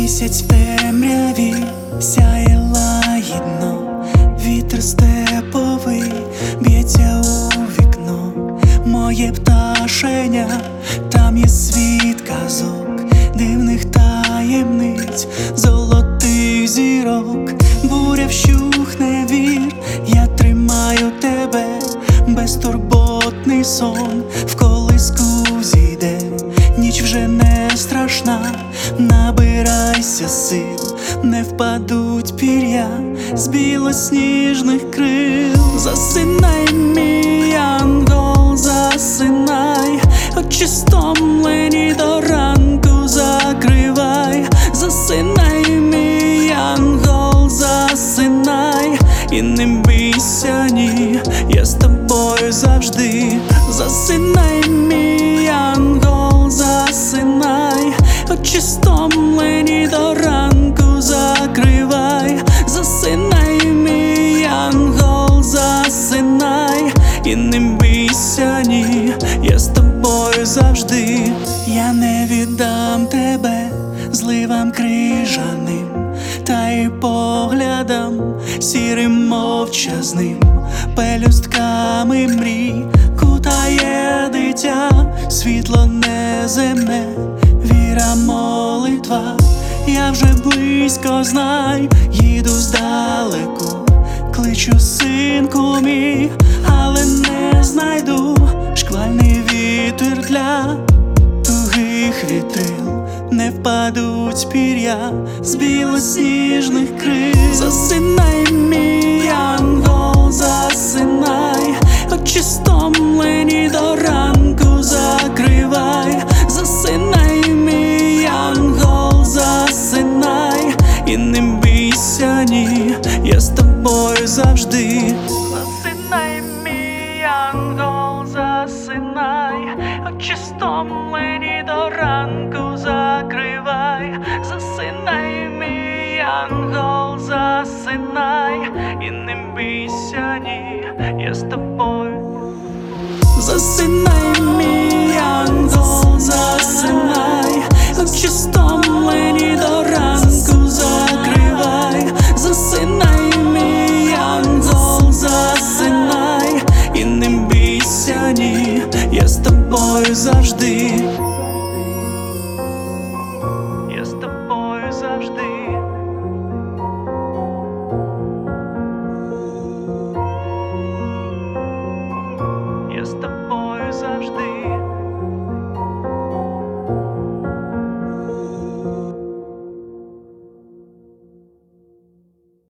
Місяць в темряві сяє лагідно, вітер степовий б'ється у вікно. Моє пташеня, там є світ казок, дивних таємниць, золотих зірок. Буря вщухне, вір, я тримаю тебе, безтурботний сон в колиску зійде. Ніч вже не страшна, набирайся сил, не впадуть пір'я з білосніжних крил. Засинай, мій ангел, засинай, очі стомлені до ранку закривай. Засинай, мій ангел, засинай, і не бійся, ні, я з тобою завжди. Засинай, мій ангел, засинай, очі стомлені до ранку закривай. Засинай, мій ангел, засинай, і не бійся, ні, я з тобою завжди. Я не віддам тебе зливам крижаним, та й поглядам сірим мовчазним. Пелюстками мрій кутає дитя, світло неземне, віра, молитва. Я вже близько, знай, їду здалеку, кличу, синку мій, але не знайду. Шквальний вітер для тугих вітрил, не впадуть пір'я з білосніжних крил. Засинай, мій ангел, засинай, очі стомлені до ранку закривай. Засинай, мій ангел, засинай, і не бійся, ні, я з тобою завжди. Засинай, мій ангел, засинай, очі стомлені до ранку закривай. Засинай, мій ангел, засинай, і не бійся, ні, я з тобою. Засинай, мій ангел, засинай.